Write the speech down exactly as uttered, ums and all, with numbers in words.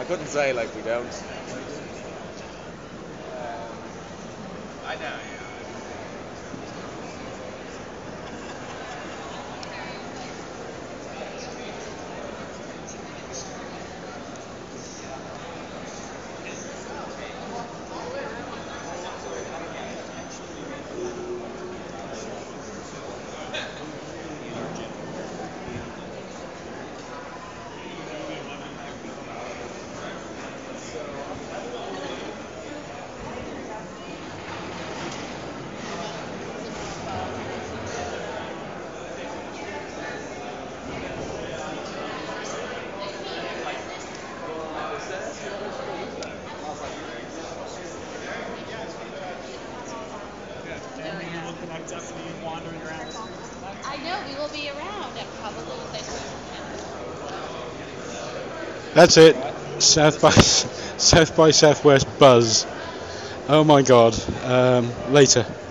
I couldn't say like we don't. I know, yeah. Wandering around. I know, we will be around at probably like That's it. South by South by Southwest buzz. Oh my God. Um, later.